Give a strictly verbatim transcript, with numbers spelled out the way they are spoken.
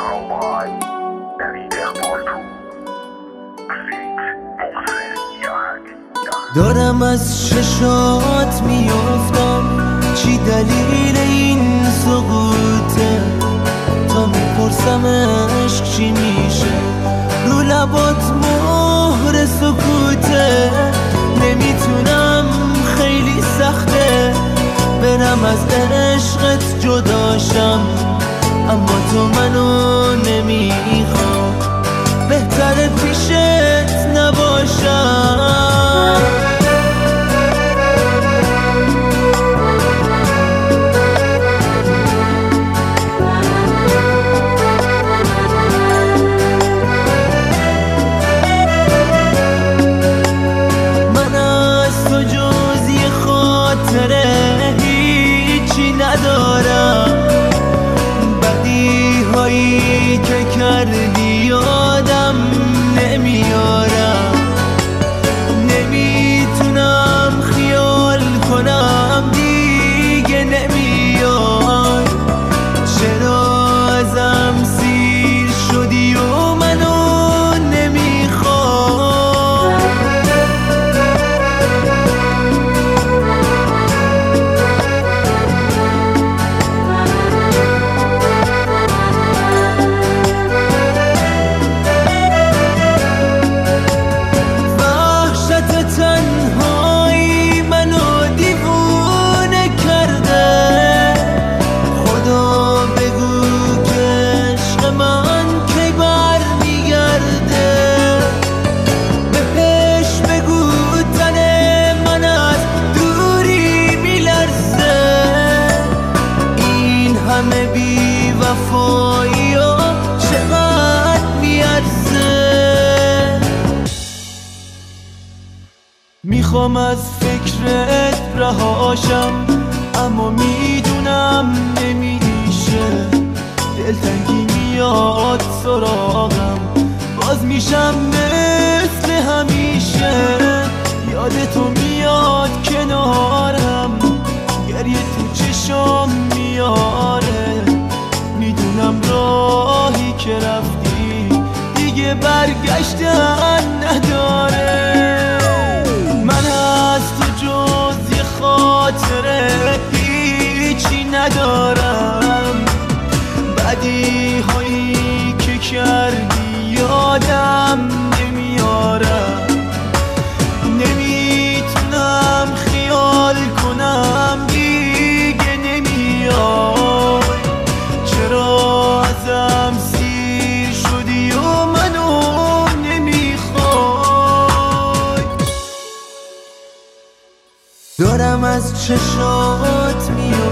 دارم از چشات میافتم، چی دلیل این سقوطه؟ تا میپرسم عشق چی میشه، رو لبات مهر سکوته. نمیتونم، خیلی سخته برم از عشقت جداشم، اما تو منو نمیخوام، بهتره پیشت نباشم. من از تو جز یه خاطره هیچی ندارم، بدی هایی که کردی یادم نمیارم. نمیتونم خیال کنم دیگه نمیای، چرا ازم سیر شدی و منو نمیخوای؟ همه بی وفایی ها چقدر میارزه. میخوام از فکرت رهاشم، اما میدونم نمیشه. دلتنگی میاد سراغم، باز میشم مثل همیشه. یاد تو میاد کنارم، گریه تو چشام میاره. میدونم راهی که رفتی دیگه برگشتن نداره. من از تو جز یه خاطره هیچی ندارم، بدی هایی که کردی یادم نمیارم. نمیتونم خیال کنم دیگه نمیای، چرا ازم سیر شدی و منو نمیخوای؟ دارم از چشات میاد